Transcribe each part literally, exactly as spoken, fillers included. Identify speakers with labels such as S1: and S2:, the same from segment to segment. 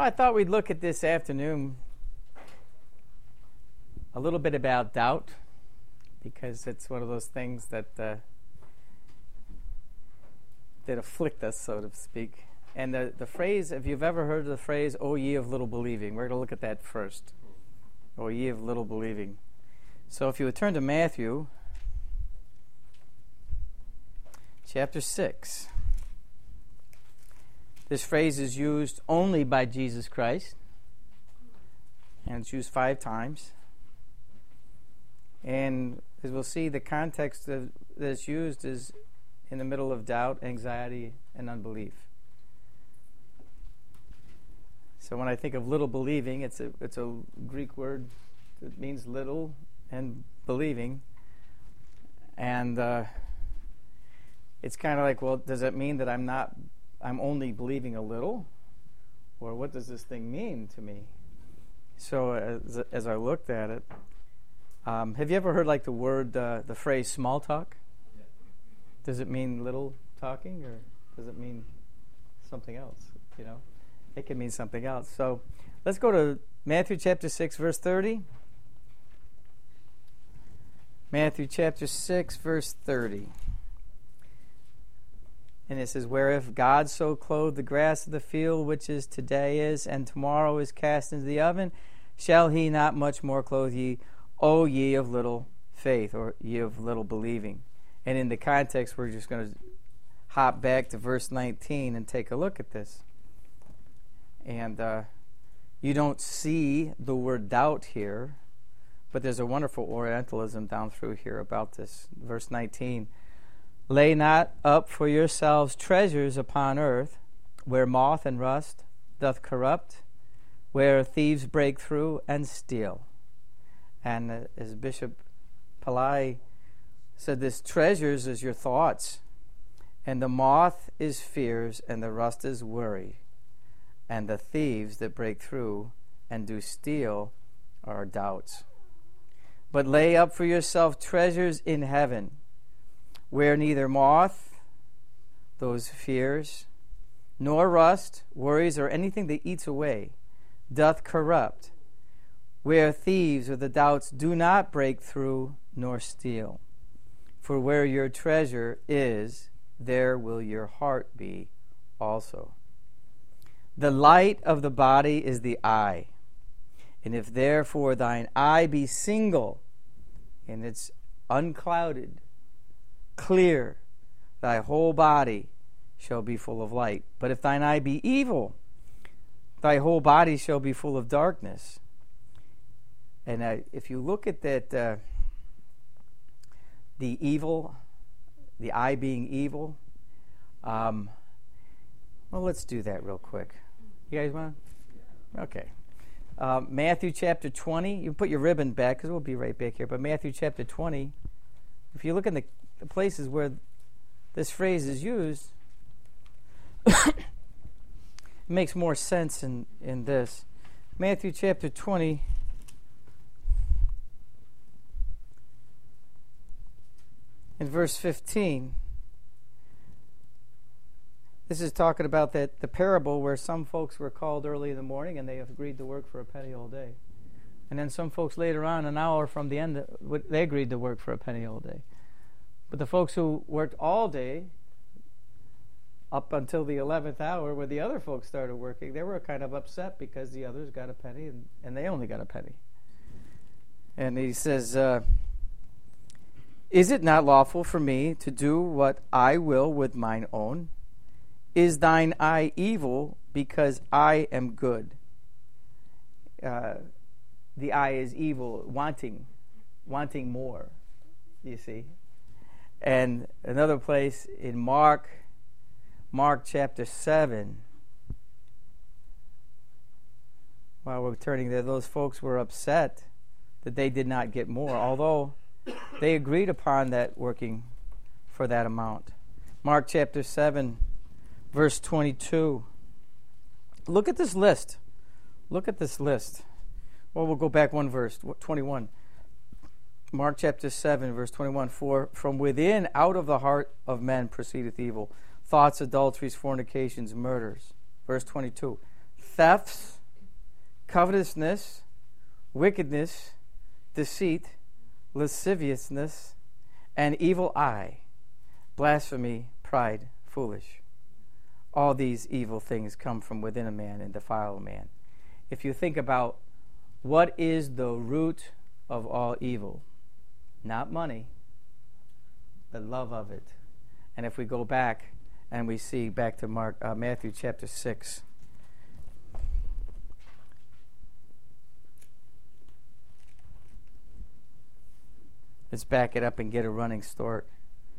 S1: I thought we'd look at this afternoon a little bit about doubt, because it's one of those things that uh, that afflict us, so to speak. And the, the phrase, if you've ever heard the phrase, "O ye of little believing," we're going to look at that first. "O ye of little believing." So if you would turn to Matthew chapter six. This phrase is used only by Jesus Christ, and it's used five times. And as we'll see, the context of, that it's used is in the middle of doubt, anxiety, and unbelief. So when I think of little believing, it's a it's a Greek word that means little and believing. And uh, it's kind of like, well, does it mean that I'm not, I'm only believing a little? Or what does this thing mean to me? So as, as I looked at it, um, have you ever heard like the word, uh, the phrase small talk? Does it mean little talking, or does it mean something else? You know, it can mean something else. So let's go to Matthew chapter six, verse thirty. Matthew chapter six, verse thirty. And it says, "Where if God so clothe the grass of the field, which is today is, and tomorrow is cast into the oven, shall he not much more clothe ye, O ye of little faith," or ye of little believing. And in the context, we're just going to hop back to verse nineteen and take a look at this. And uh, you don't see the word doubt here, but there's a wonderful Orientalism down through here about this. Verse nineteen, "Lay not up for yourselves treasures upon earth, where moth and rust doth corrupt, where thieves break through and steal." And uh, as Bishop Pillai said, this treasures is your thoughts, and the moth is fears, and the rust is worry, and the thieves that break through and do steal are doubts. "But lay up for yourself treasures in heaven, where neither moth," those fears, "nor rust," worries, or anything that eats away, "doth corrupt, where thieves," or the doubts, "do not break through nor steal. For where your treasure is, there will your heart be also. The light of the body is the eye. And if therefore thine eye be single, and it's unclouded, clear, thy whole body shall be full of light. But if thine eye be evil, thy whole body shall be full of darkness." And uh, if you look at that, uh, the evil, the eye being evil, um, well, let's do that real quick. You guys want? Okay. Uh, Matthew chapter twenty. You put your ribbon back because we'll be right back here. But Matthew chapter twenty, if you look in the, the places where this phrase is used, it makes more sense in, in this. Matthew chapter twenty. In verse fifteen, this is talking about that the parable where some folks were called early in the morning and they have agreed to work for a penny all day. And then some folks later on, an hour from the end, they agreed to work for a penny all day. But the folks who worked all day, up until the eleventh hour, where the other folks started working, they were kind of upset because the others got a penny and, and they only got a penny. And he says, uh, "Is it not lawful for me to do what I will with mine own? Is thine eye evil because I am good?" Uh, the eye is evil, wanting, wanting more, you see. And another place in Mark, Mark chapter seven, while we're turning there, those folks were upset that they did not get more, although they agreed upon that working for that amount. Mark chapter seven, verse twenty-two. Look at this list. Look at this list. Well, we'll go back one verse, twenty-one. Mark chapter seven, verse twenty-one. "For from within, out of the heart of men proceedeth evil, thoughts, adulteries, fornications, murders." Verse twenty-two. "Thefts, covetousness, wickedness, deceit, lasciviousness, and evil eye, blasphemy, pride, foolish. All these evil things come from within a man and defile a man. If you think about what is the root of all evil, not money, the love of it. And if we go back and we see back to Mark, uh, Matthew chapter six, let's back it up and get a running start.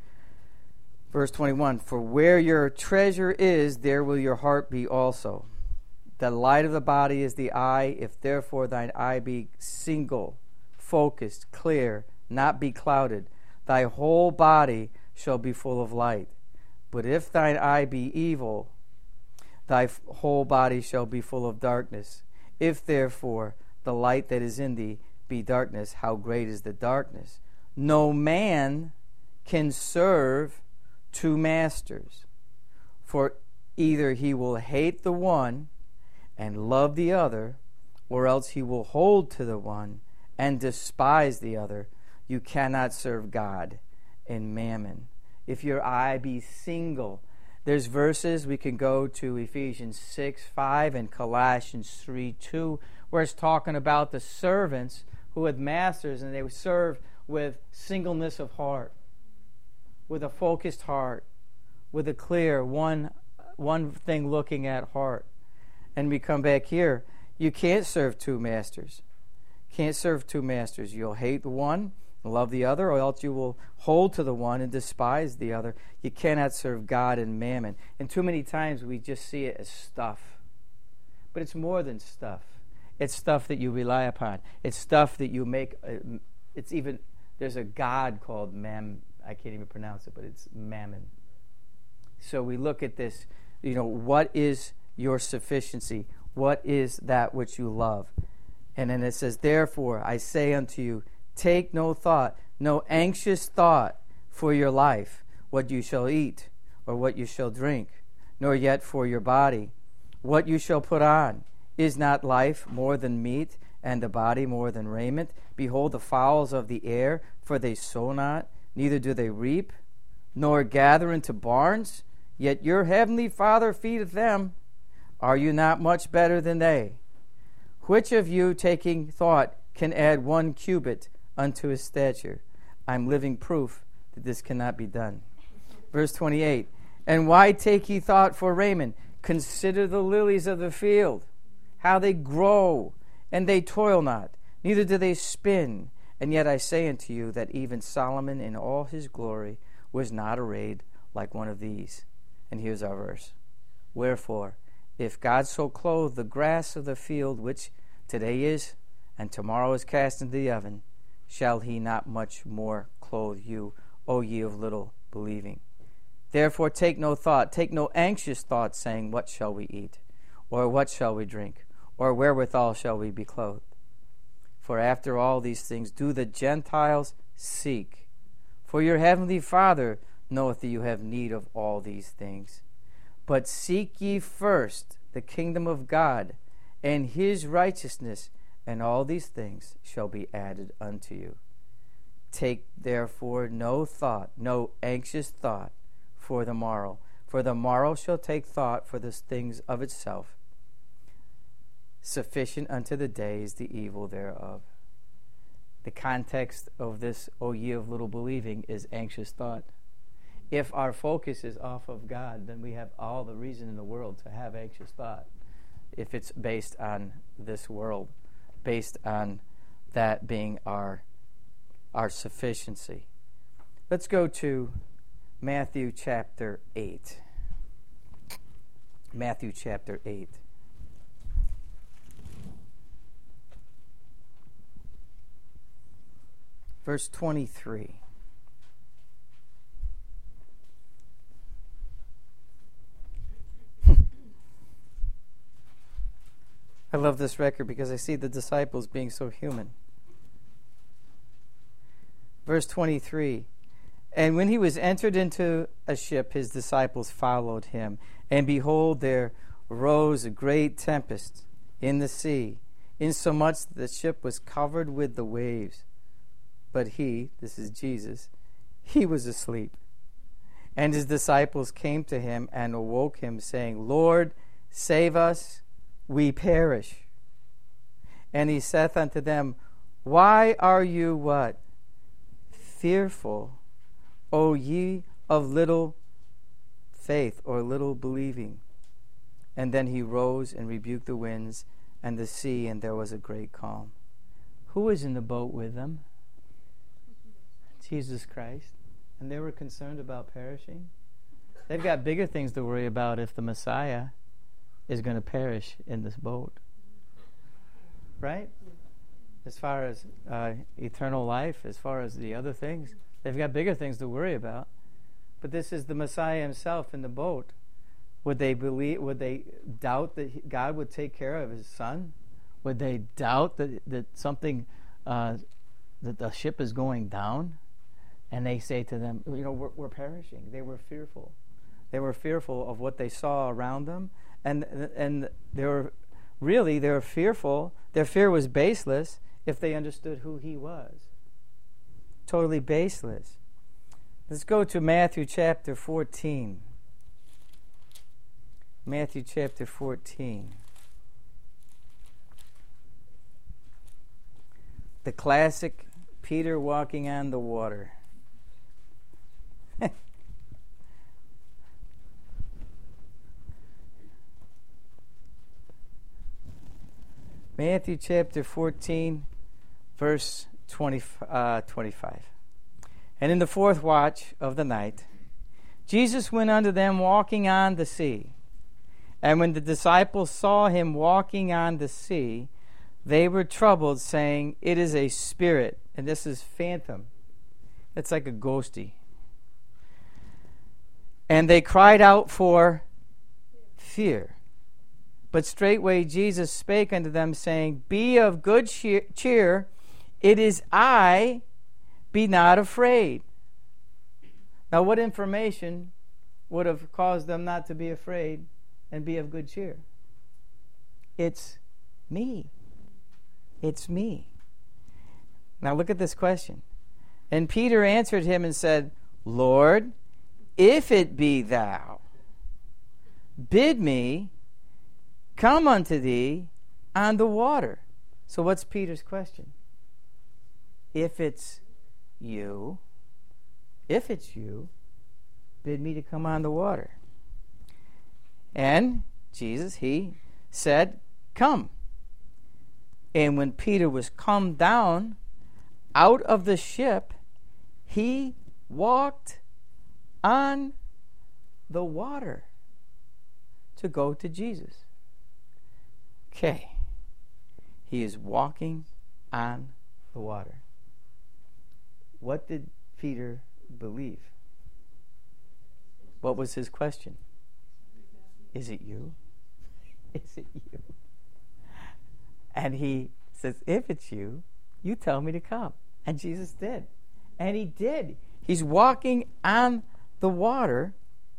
S1: Verse twenty-one, for where your treasure is, there will your heart be also. The light of the body is the eye. If therefore thine eye be single, focused, clear, not be clouded, thy whole body shall be full of light. But if thine eye be evil, thy f- whole body shall be full of darkness. If therefore the light that is in thee be darkness, how great is the darkness? No man can serve two masters, for either he will hate the one and love the other, or else he will hold to the one and despise the other. You cannot serve God and mammon. If your eye be single, there's verses we can go to Ephesians six five and Colossians three two, where it's talking about the servants who had masters and they would serve with singleness of heart, with a focused heart, with a clear one one thing looking at heart. And we come back here. You can't serve two masters. Can't serve two masters. You'll hate the one, love the other, or else you will hold to the one and despise the other. You cannot serve God and mammon. And too many times we just see it as stuff. But it's more than stuff. It's stuff that you rely upon. It's stuff that you make. Uh, it's even, there's a god called Mam. I can't even pronounce it, but it's mammon. So we look at this, you know, what is your sufficiency? What is that which you love? And then it says, therefore, I say unto you, take no thought, no anxious thought for your life, what you shall eat, or what you shall drink, nor yet for your body, what you shall put on. Is not life more than meat, and the body more than raiment? Behold the fowls of the air, for they sow not, neither do they reap, nor gather into barns, yet your heavenly Father feedeth them. Are you not much better than they? Which of you, taking thought, can add one cubit unto his stature? I'm living proof that this cannot be done. Verse twenty-eight, and why take ye thought for raiment? Consider the lilies of the field, how they grow, and they toil not, neither do they spin. And yet I say unto you that even Solomon in all his glory was not arrayed like one of these. And here's our verse. Wherefore, if God so clothe the grass of the field, which today is, and tomorrow is cast into the oven, shall he not much more clothe you, O ye of little believing? Therefore take no thought, take no anxious thought, saying, what shall we eat? Or what shall we drink? Or wherewithal shall we be clothed? For after all these things do the Gentiles seek. For your heavenly Father knoweth that you have need of all these things. But seek ye first the kingdom of God and his righteousness, and all these things shall be added unto you. Take therefore no thought, no anxious thought for the morrow, for the morrow shall take thought for the things of itself. Sufficient unto the day is the evil thereof. The context of this, O ye of little believing, is anxious thought. If our focus is off of God, then we have all the reason in the world to have anxious thought. If it's based on this world, based on that being our, our sufficiency. Let's go to Matthew chapter eight. Matthew chapter eight. Verse twenty-three. I love this record because I see the disciples being so human. Verse twenty-three. And when he was entered into a ship, his disciples followed him. And behold, there rose a great tempest in the sea, insomuch that the ship was covered with the waves. But he, this is Jesus, he was asleep. And his disciples came to him and awoke him, saying, Lord, save us, we perish. And he saith unto them, Why are you what? Fearful, O ye of little faith, or little believing. And then he rose and rebuked the winds and the sea, and there was a great calm. Who was in the boat with them? Jesus Christ. And they were concerned about perishing. They've got bigger things to worry about if the Messiah is going to perish in this boat. Right? As far as uh, eternal life, as far as the other things, they've got bigger things to worry about. But this is the Messiah himself in the boat. Would they believe? Would they doubt that he, God would take care of his son? Would they doubt that that something, uh, that the ship is going down? And they say to them, you know, we're, we're perishing. They were fearful. They were fearful of what they saw around them, and and they were really they were fearful. Their fear was baseless if they understood who he was. Totally baseless. Let's go to Matthew chapter fourteen. Matthew chapter fourteen. The classic Peter walking on the water. Matthew chapter fourteen, verse twenty, uh, twenty-five. And in the fourth watch of the night, Jesus went unto them walking on the sea. And when the disciples saw him walking on the sea, they were troubled, saying, It is a spirit. And this is phantom. It's like a ghosty. And they cried out for fear. But straightway Jesus spake unto them, saying, Be of good cheer, it is I, be not afraid. Now, what information would have caused them not to be afraid and be of good cheer? It's me. It's me. Now, look at this question. And Peter answered him and said, Lord, if it be thou, bid me come unto thee on the water. So what's Peter's question? If it's you, if it's you, bid me to come on the water. And Jesus, he said, Come. And when Peter was come down out of the ship, he walked on the water to go to Jesus. Okay. He is walking on the water. What did Peter believe? What was his question? Is it you? Is it you? And he says, if it's you, you tell me to come. And Jesus did. And he did. He's walking on the water.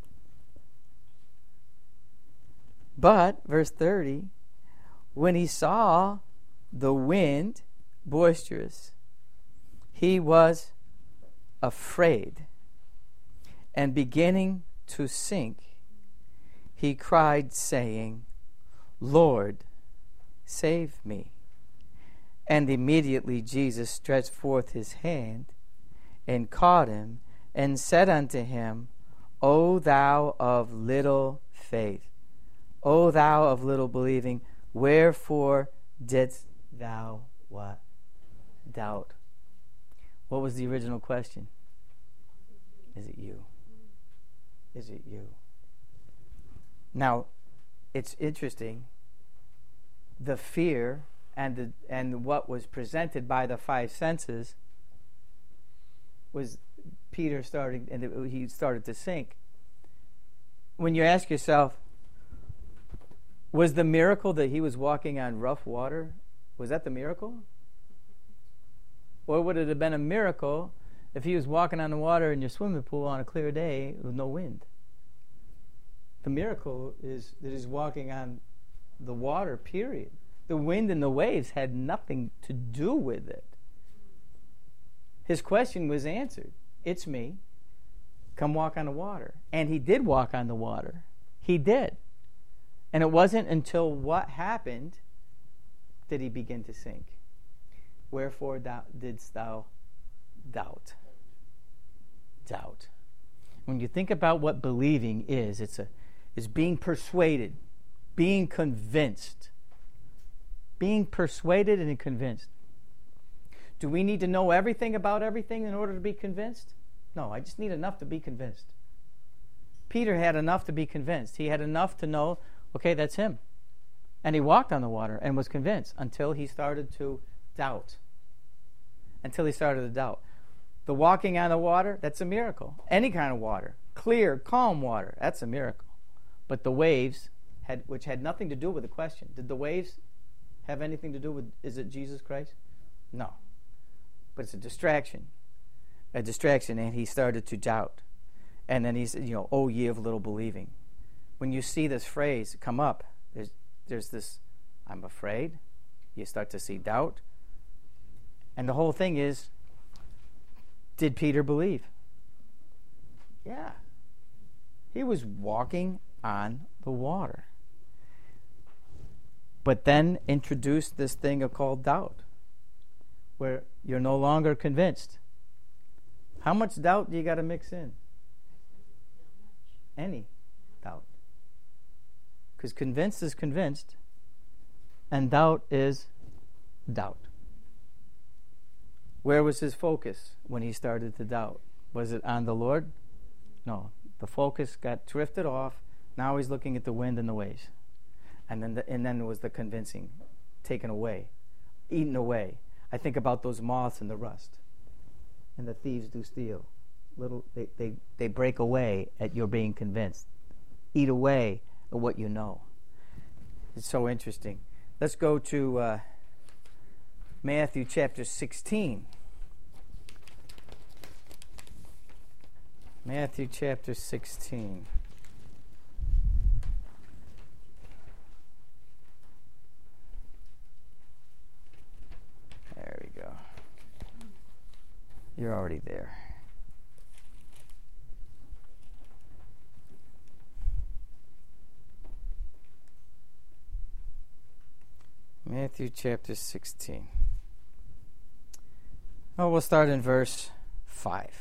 S1: But, verse thirty, when he saw the wind boisterous, he was afraid. And beginning to sink, he cried, saying, Lord, save me. And immediately Jesus stretched forth his hand and caught him and said unto him, O thou of little faith, O thou of little believing, wherefore didst thou what? Doubt. What was the original question? Is it you? Is it you? Now, it's interesting. The fear and the, and what was presented by the five senses was Peter starting, and it, he started to sink. When you ask yourself, was the miracle that he was walking on rough water, was that the miracle? Or would it have been a miracle if he was walking on the water in your swimming pool on a clear day with no wind? The miracle is that he's walking on the water, period. The wind and the waves had nothing to do with it. His question was answered. It's me. Come walk on the water. And he did walk on the water. He did. And it wasn't until what happened did he begin to sink. Wherefore thou, didst thou doubt? Doubt. When you think about what believing is, it's a it's being persuaded, being convinced. Being persuaded and convinced. Do we need to know everything about everything in order to be convinced? No, I just need enough to be convinced. Peter had enough to be convinced. He had enough to know, okay, that's him. And he walked on the water and was convinced until he started to doubt. Until he started to doubt. The walking on the water, that's a miracle. Any kind of water. Clear, calm water, that's a miracle. But the waves, had, which had nothing to do with the question. Did the waves have anything to do with, is it Jesus Christ? No. But it's a distraction. A distraction, and he started to doubt. And then he said, you know, oh, ye of little believing. When you see this phrase come up, there's, there's this, I'm afraid. You start to see doubt. And the whole thing is, did Peter believe? Yeah. He was walking on the water. But then introduced this thing called doubt, where you're no longer convinced. How much doubt do you got to mix in? Any doubt. Because convinced is convinced, and doubt is doubt. Where was his focus when he started to doubt? Was it on the Lord? No. The focus got drifted off. Now he's looking at the wind and the waves. And then the, and then it was the convincing taken away, eaten away. I think about those moths and the rust. And the thieves do steal. Little they, they, they break away at your being convinced. Eat away at what you know. It's so interesting. Let's go to uh, Matthew chapter sixteen. Matthew chapter sixteen. There we go. You're already there. Matthew chapter sixteen. Oh, we'll start in verse five.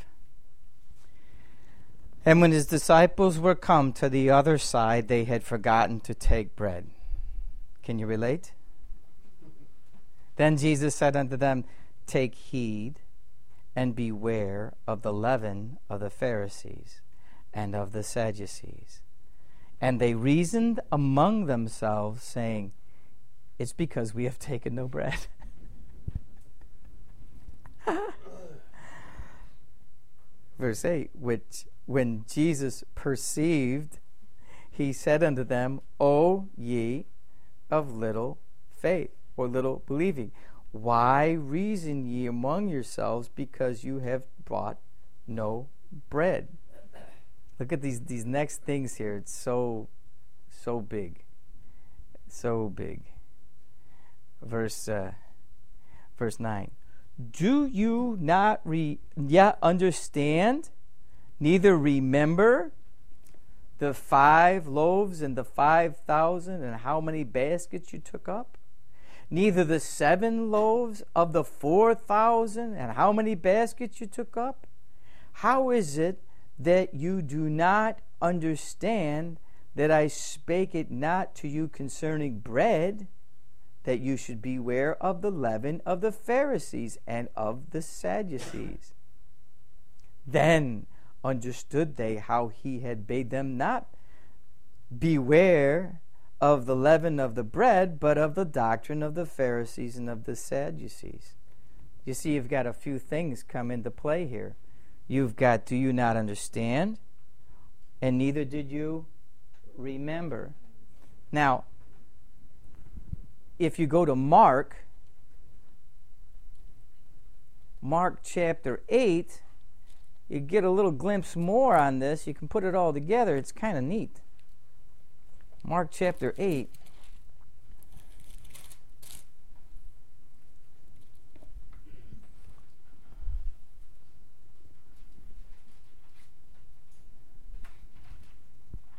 S1: And when his disciples were come to the other side, they had forgotten to take bread. Can you relate? Then Jesus said unto them, take heed and beware of the leaven of the Pharisees and of the Sadducees. And they reasoned among themselves, saying, it's because we have taken no bread. Verse eight, which when Jesus perceived, he said unto them, O ye of little faith, or little believing, why reason ye among yourselves, because you have brought no bread? Look at these, these next things here. It's so, so big. So big. Verse uh, verse nine. Do you not re- yet understand, neither remember the five loaves and the five thousand, and how many baskets you took up? Neither the seven loaves of the four thousand, and how many baskets you took up? How is it that you do not understand that I spake it not to you concerning bread, that you should beware of the leaven of the Pharisees and of the Sadducees? Then understood they how he had bade them not beware of the leaven of the bread, but of the doctrine of the Pharisees and of the Sadducees. You see, you've got a few things come into play here. You've got, do you not understand? And neither did you remember. Now, if you go to Mark, Mark chapter eight, you get a little glimpse more on this. You can put it all together. It's kind of neat. Mark chapter eight.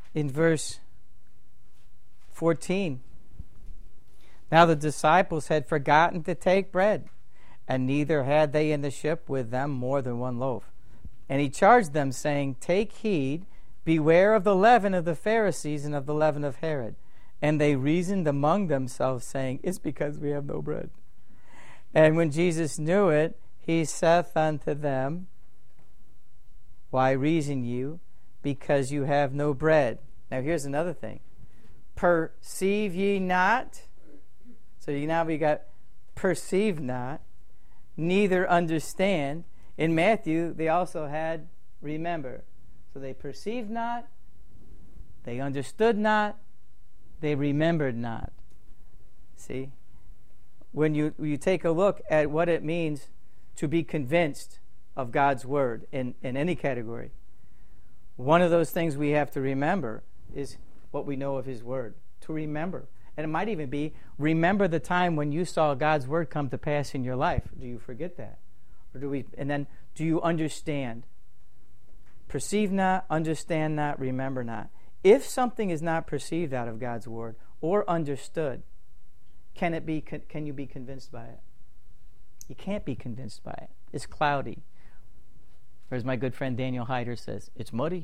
S1: in verse fourteen. Now the disciples had forgotten to take bread, and neither had they in the ship with them more than one loaf. And he charged them, saying, Take heed, beware of the leaven of the Pharisees and of the leaven of Herod. And they reasoned among themselves, saying, It's because we have no bread. And when Jesus knew it, he saith unto them, Why reason you? Because you have no bread. Now here's another thing. Perceive ye not? So you now we got perceive not, neither understand. In Matthew, they also had remember. So they perceived not, they understood not, they remembered not. See? When you, when you take a look at what it means to be convinced of God's Word in, in any category, one of those things we have to remember is what we know of His Word. To remember. And it might even be, remember the time when you saw God's Word come to pass in your life. Do you forget that? Or do we? And then, do you understand? Perceive not, understand not, remember not. If something is not perceived out of God's Word or understood, can it be? Can, can you be convinced by it? You can't be convinced by it. It's cloudy. Or as my good friend Daniel Hyder says, it's muddy.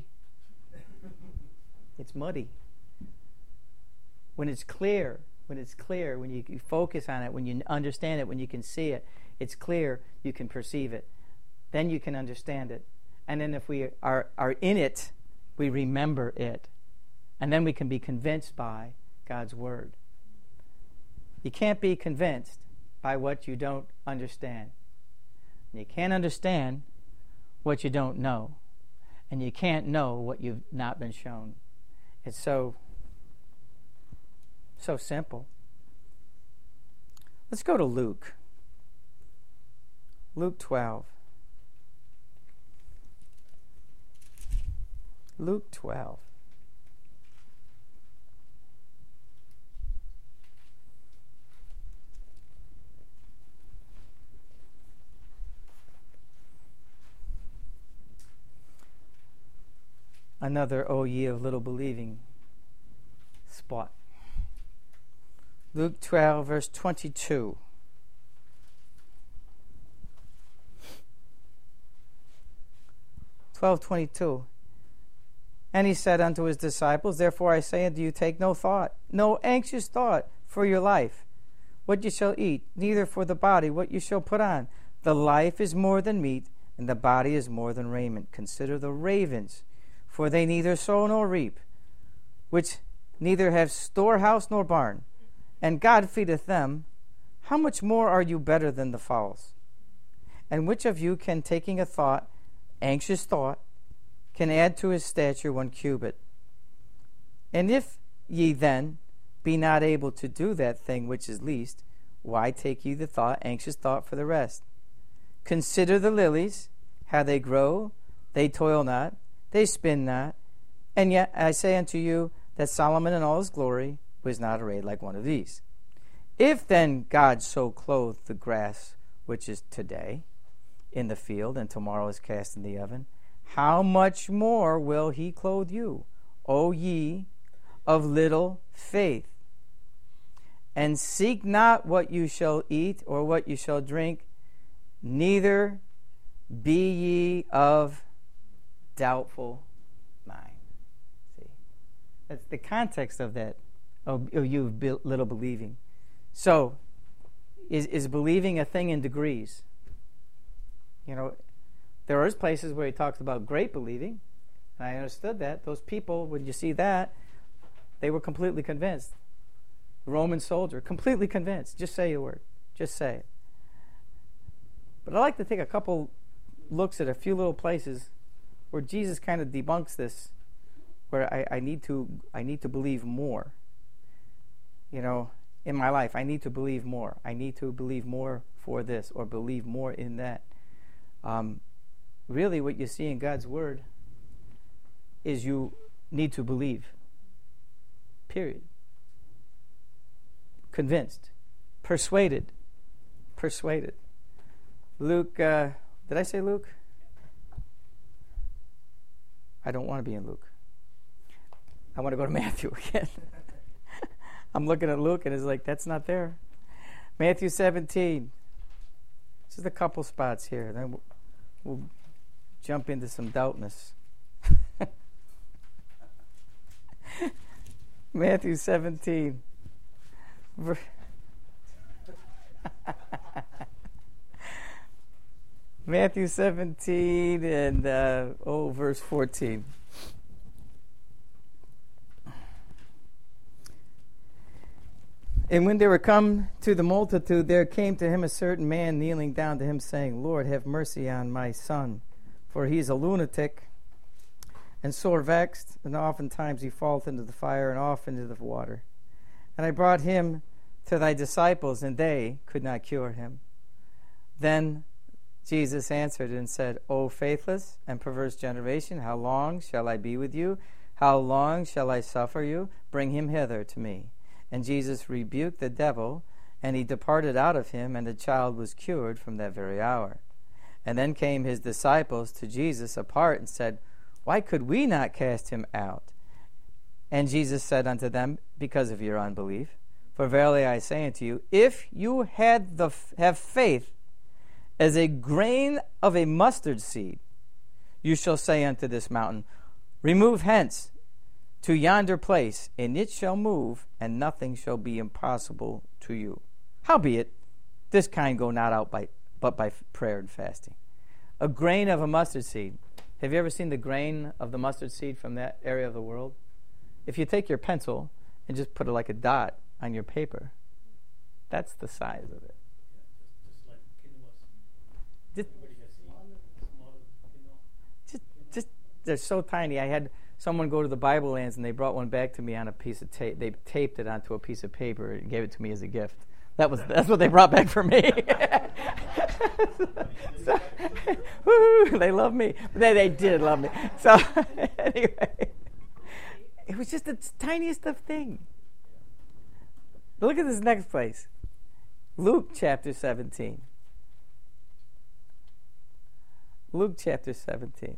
S1: It's muddy. When it's clear, when it's clear, when you, you focus on it, when you understand it, when you can see it, it's clear, you can perceive it. Then you can understand it. And then if we are, are in it, we remember it. And then we can be convinced by God's Word. You can't be convinced by what you don't understand. And you can't understand what you don't know. And you can't know what you've not been shown. It's so, so simple. Let's go to Luke. Luke twelve. Luke twelve. Another O ye of little believing spot. Luke twelve, verse twenty-two. twelve twenty-two. And he said unto his disciples, Therefore I say unto you, take no thought, no anxious thought for your life, what you shall eat, neither for the body what you shall put on. The life is more than meat, and the body is more than raiment. Consider the ravens, for they neither sow nor reap, which neither have storehouse nor barn, and God feedeth them. How much more are you better than the fowls? And which of you can, taking a thought, anxious thought, can add to his stature one cubit? And if ye then be not able to do that thing which is least, why take ye the thought, anxious thought for the rest? Consider the lilies, how they grow, they toil not, they spin not, and yet I say unto you that Solomon in all his glory was not arrayed like one of these. If then God so clothe the grass which is today in the field, and tomorrow is cast in the oven, how much more will he clothe you, O ye of little faith? And seek not what you shall eat or what you shall drink, neither be ye of doubtful mind. See, that's the context of that, of, of you little believing. So, is is believing a thing in degrees? You know, there are places where he talks about great believing, and I understood that. Those people, when you see that, they were completely convinced. The Roman soldier, completely convinced. Just say a word. Just say it. But I'd like to take a couple looks at a few little places where Jesus kind of debunks this, where I, I need to I need to believe more. You know, in my life, I need to believe more. I need to believe more for this, or believe more in that. Um, really, what you see in God's Word is you need to believe. Period. Convinced. Persuaded. Persuaded. Luke, uh, did I say Luke? I don't want to be in Luke. I want to go to Matthew again. I'm looking at Luke and it's like, that's not there. Matthew seventeen. Just a couple spots here. Then we'll, we'll jump into some doubtness. Matthew seventeen. Matthew seventeen and uh, oh, verse fourteen. And when they were come to the multitude, there came to him a certain man kneeling down to him, saying, Lord, have mercy on my son, for he is a lunatic and sore vexed, and oftentimes he falleth into the fire and oft into the water. And I brought him to thy disciples, and they could not cure him. Then Jesus answered and said, O faithless and perverse generation, how long shall I be with you? How long shall I suffer you? Bring him hither to me. And Jesus rebuked the devil, and he departed out of him, and the child was cured from that very hour. And then came his disciples to Jesus apart and said, Why could we not cast him out? And Jesus said unto them, Because of your unbelief. For verily I say unto you, if you had the have faith as a grain of a mustard seed, you shall say unto this mountain, Remove hence to yonder place, and it shall move, and nothing shall be impossible to you. Howbeit, this kind go not out by but by prayer and fasting. A grain of a mustard seed. Have you ever seen the grain of the mustard seed from that area of the world? If you take your pencil and just put it like a dot on your paper, that's the size of it. Just, just, just they're so tiny. I had someone go to the Bible Lands and they brought one back to me on a piece of tape. They taped it onto a piece of paper and gave it to me as a gift. That was that's what they brought back for me. so, woo, they love me. They they did love me. So anyway, it was just the tiniest of thing. But look at this next place, Luke chapter seventeen. Luke chapter seventeen.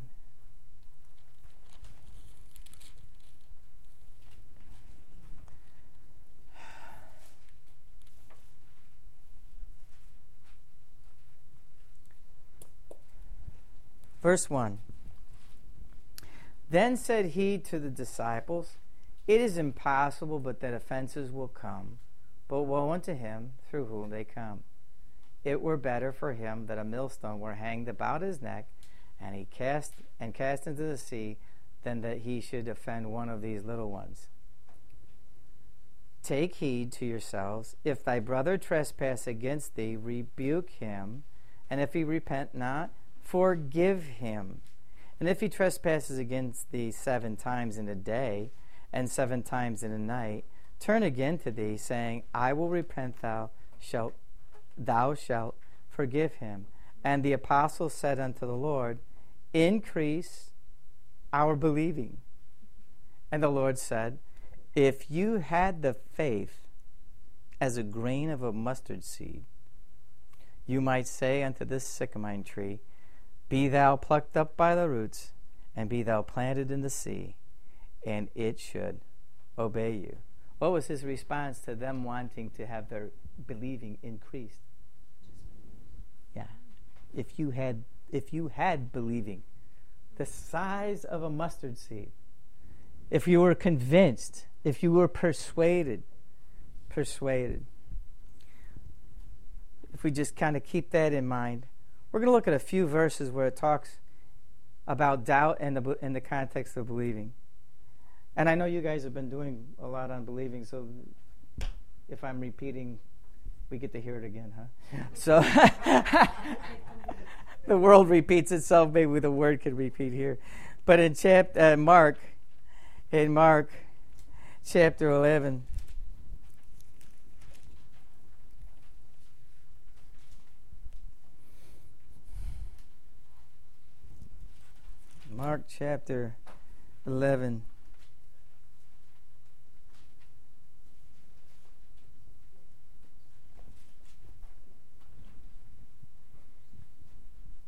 S1: Verse one. Then said he to the disciples, It is impossible but that offenses will come, but woe unto him through whom they come. It were better for him that a millstone were hanged about his neck, and he cast and cast into the sea, than that he should offend one of these little ones. Take heed to yourselves. If thy brother trespass against thee, rebuke him, and if he repent not, forgive him. And if he trespasses against thee seven times in a day, and seven times in a night, turn again to thee, saying, I will repent, thou shalt thou shalt forgive him. And the apostles said unto the Lord, Increase our believing. And the Lord said, If you had the faith as a grain of a mustard seed, you might say unto this sycamore tree, Be thou plucked up by the roots, and be thou planted in the sea, and it should obey you. What was his response to them wanting to have their believing increased? Yeah. If you had if you had believing the size of a mustard seed, if you were convinced, if you were persuaded, persuaded. If we just kind of keep that in mind, we're going to look at a few verses where it talks about doubt in the in the context of believing. And I know you guys have been doing a lot on believing, so if I'm repeating, we get to hear it again, huh? So the world repeats itself. Maybe the word could repeat here. But in chapter uh, Mark, in Mark chapter eleven, Mark chapter eleven.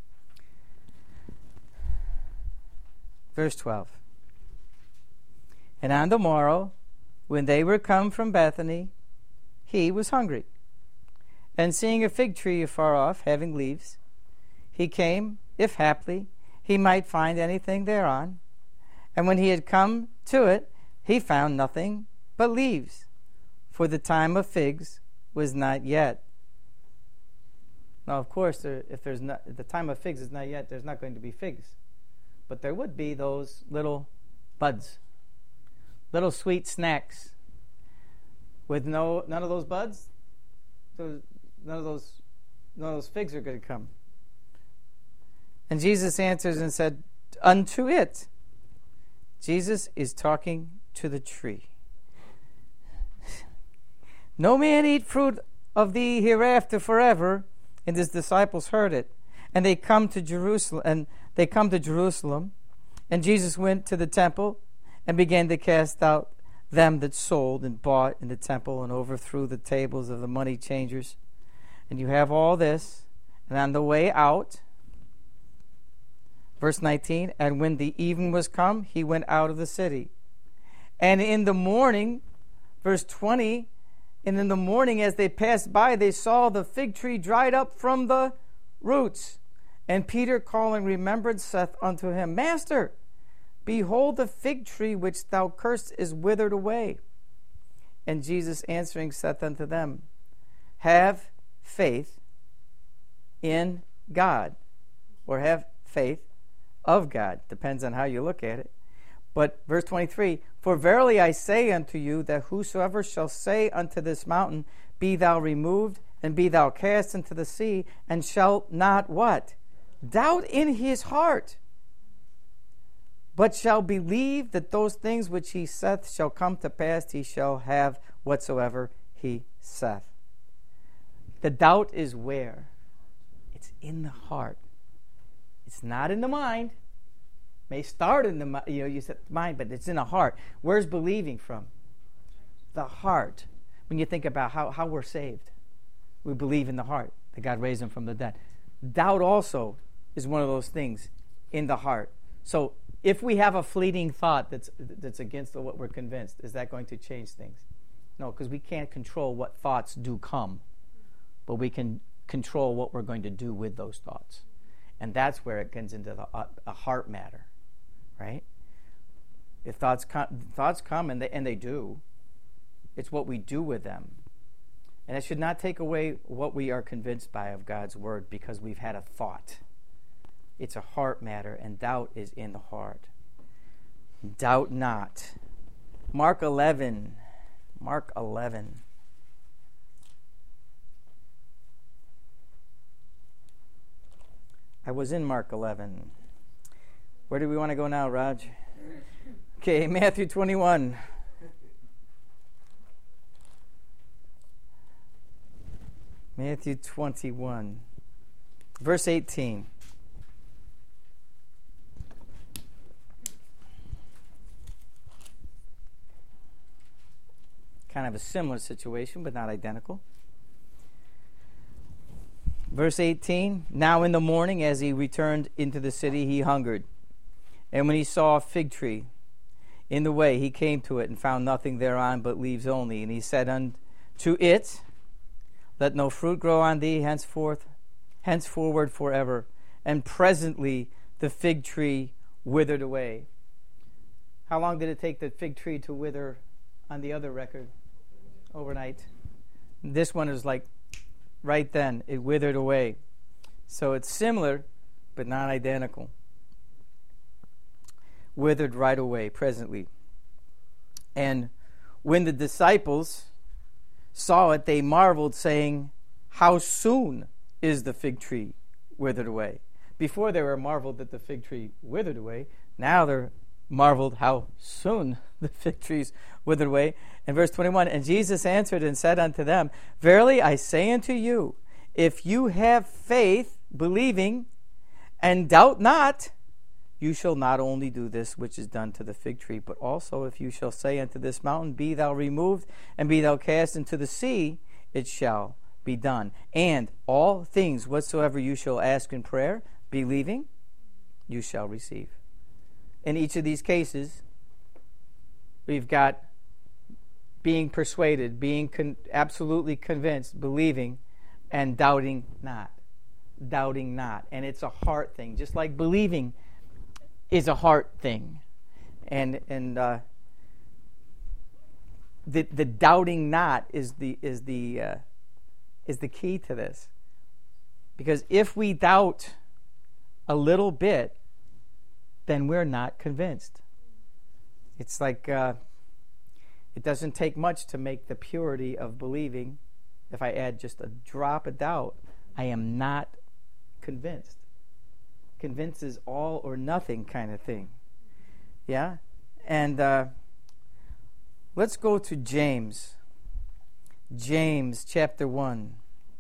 S1: Verse twelve. And on the morrow, when they were come from Bethany, he was hungry. And seeing a fig tree afar off, having leaves, he came, if haply he might find anything thereon. And when he had come to it, he found nothing but leaves, for the time of figs was not yet. Now, of course, there, if there's not, the time of figs is not yet, there's not going to be figs. But there would be those little buds, little sweet snacks. With no none of those buds, those, none of those none of those figs are going to come. And Jesus answers and said, unto it. Jesus is talking to the tree. No man eat fruit of thee hereafter forever. And his disciples heard it. And they come to Jerusalem and they come to Jerusalem. And Jesus went to the temple and began to cast out them that sold and bought in the temple, and overthrew the tables of the money changers. And you have all this. And on the way out, verse nineteen, and when the even was come, he went out of the city. And in the morning, verse twenty, and in the morning as they passed by, they saw the fig tree dried up from the roots. And Peter calling remembered saith unto him, Master, behold, the fig tree which thou cursed is withered away. And Jesus answering saith unto them, have faith in God, or have faith of God. Depends on how you look at it. But verse twenty-three, for verily I say unto you, that whosoever shall say unto this mountain, be thou removed, and be thou cast into the sea, and shall not what? Doubt in his heart, but shall believe that those things which he saith shall come to pass, he shall have whatsoever he saith. The doubt is where? It's in the heart. It's not in the mind. May start in the you know you said mind, but it's in the heart. Where's believing from? The heart. When you think about how, how we're saved, we believe in the heart that God raised him from the dead. Doubt also is one of those things in the heart. So if we have a fleeting thought that's that's against what we're convinced, is that going to change things? No, because we can't control what thoughts do come, but we can control what we're going to do with those thoughts, and that's where it gets into the, a, a heart matter. Right? If thoughts come, thoughts come, and they and they do, it's what we do with them, and it should not take away what we are convinced by of God's word because we've had a thought. It's a heart matter, and doubt is in the heart. Doubt not. Mark eleven. Mark eleven. I was in Mark eleven. Where do we want to go now, Raj? Okay, Matthew twenty-one. Matthew twenty-one. Verse eighteen. Kind of a similar situation, but not identical. Verse eighteen. Now in the morning, as he returned into the city, he hungered. And when he saw a fig tree in the way, he came to it and found nothing thereon but leaves only. And he said unto it, let no fruit grow on thee henceforth, henceforward forever. And presently the fig tree withered away. How long did it take the fig tree to wither on the other record? Overnight. This one is like right then, it withered away. So it's similar, but not identical. Withered right away, presently. And when the disciples saw it, they marveled, saying, how soon is the fig tree withered away? Before they were marveled that the fig tree withered away. Now they're marveled how soon the fig trees withered away. In verse twenty-one, and Jesus answered and said unto them, verily I say unto you, if you have faith, believing, and doubt not, you shall not only do this which is done to the fig tree, but also if you shall say unto this mountain, be thou removed, and be thou cast into the sea, it shall be done. And all things whatsoever you shall ask in prayer, believing, you shall receive. In each of these cases, We've got being persuaded, being con- absolutely convinced, believing, and doubting not. Doubting not. And it's a heart thing, just like believing is a heart thing. And and uh, the the doubting not is the is the uh, is the key to this. Because if we doubt a little bit, then we're not convinced. It's like uh, it doesn't take much to make the purity of believing. If I add just a drop of doubt, I am not convinced. Convinced is all or nothing kind of thing. Yeah? And uh, let's go to James. James chapter one.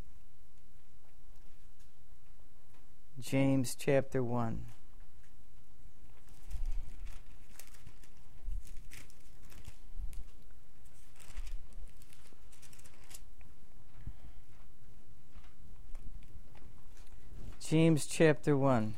S1: James chapter one. James chapter one.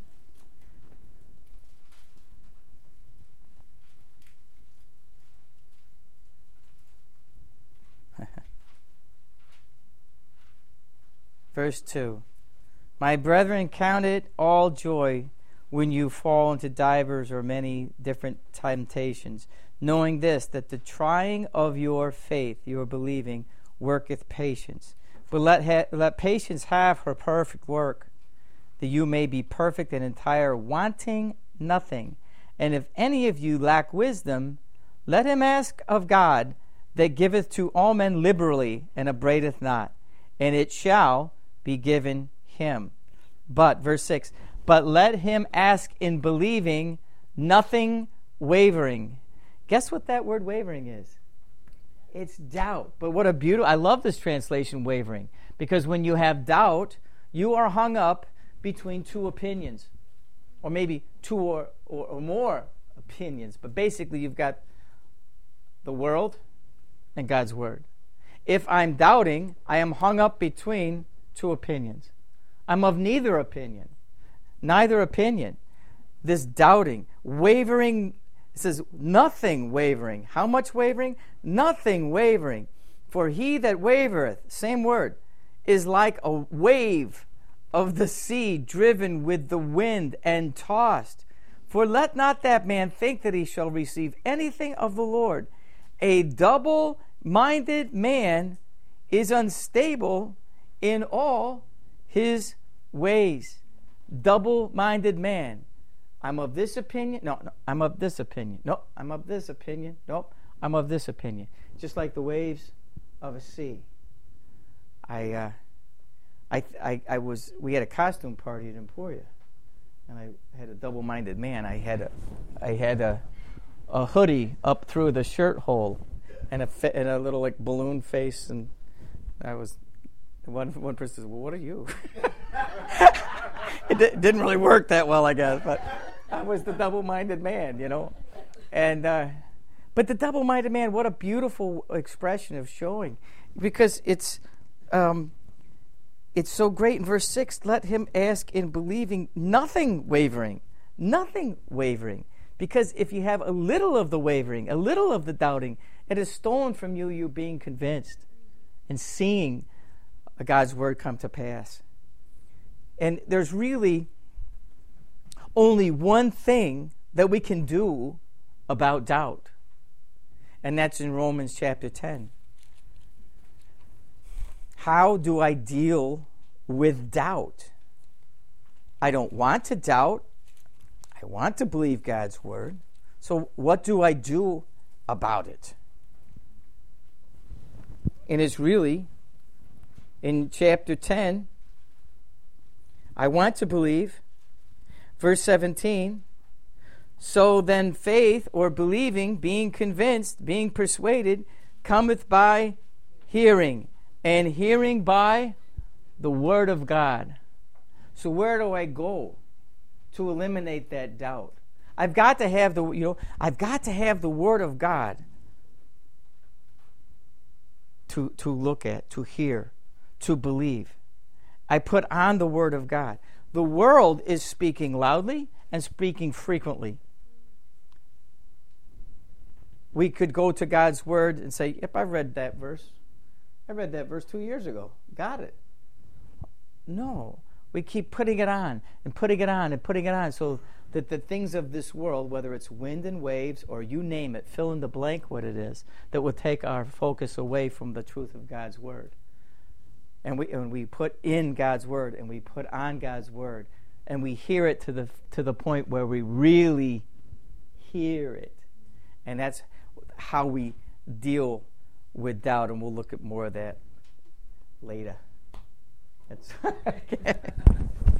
S1: Verse two. My brethren, count it all joy when you fall into divers or many different temptations, knowing this, that the trying of your faith, your believing, worketh patience. But let, ha- let patience have her perfect work, that you may be perfect and entire, wanting nothing. And if any of you lack wisdom, let him ask of God, that giveth to all men liberally, and upbraideth not, and it shall be given him. But, verse six, but let him ask in believing, nothing wavering. Guess what that word wavering is? It's doubt. But what a beautiful, I love this translation, wavering, because when you have doubt, you are hung up between two opinions, or maybe two or, or, or more opinions. But basically, you've got the world and God's word. If I'm doubting, I am hung up between two opinions. I'm of neither opinion. Neither opinion. This doubting, wavering, it says nothing wavering. How much wavering? Nothing wavering. For he that wavereth, same word, is like a wave of the sea driven with the wind and tossed. For let not that man think that he shall receive anything of the Lord. A double-minded man is unstable in all his ways. Double-minded man. I'm of this opinion. No, no, I'm of this opinion. No, I'm of this opinion. Nope, I'm of this opinion. Just like the waves of a sea. I, uh, I, I, I was. We had a costume party at Emporia, and I had a double-minded man. I had a, I had a, a hoodie up through the shirt hole, and a fa- and a little like balloon face, and I was. One one person says, "Well, what are you?" It d- didn't really work that well, I guess, but I was the double-minded man, you know. And uh, but the double-minded man, what a beautiful expression of showing, because it's um, it's so great. In verse six, let him ask in believing, nothing wavering, nothing wavering, because if you have a little of the wavering, a little of the doubting, it is stolen from you. You being convinced and seeing God's word come to pass. And there's really only one thing that we can do about doubt, and that's in Romans chapter ten. How do I deal with doubt? I don't want to doubt. I want to believe God's word. So what do I do about it? And it's really in chapter ten, I want to believe. Verse seventeen, so then faith, or believing, being convinced, being persuaded, cometh by hearing, and hearing by the word of God. So where do I go to eliminate that doubt? I've got to have the, you know, I've got to have the word of God to, to look at, to hear, to believe. I put on the word of God. The world is speaking loudly and speaking frequently. we could go to God's Word and say, yep, I read that verse. I read that verse two years ago. Got it. No. We keep putting it on and putting it on and putting it on so that the things of this world, whether it's wind and waves or you name it, fill in the blank what it is, that will take our focus away from the truth of God's Word. And we and we put in God's Word and we put on God's Word and we hear it to the to the point where we really hear it. And that's how we deal with doubt, and we'll look at more of that later. That's okay.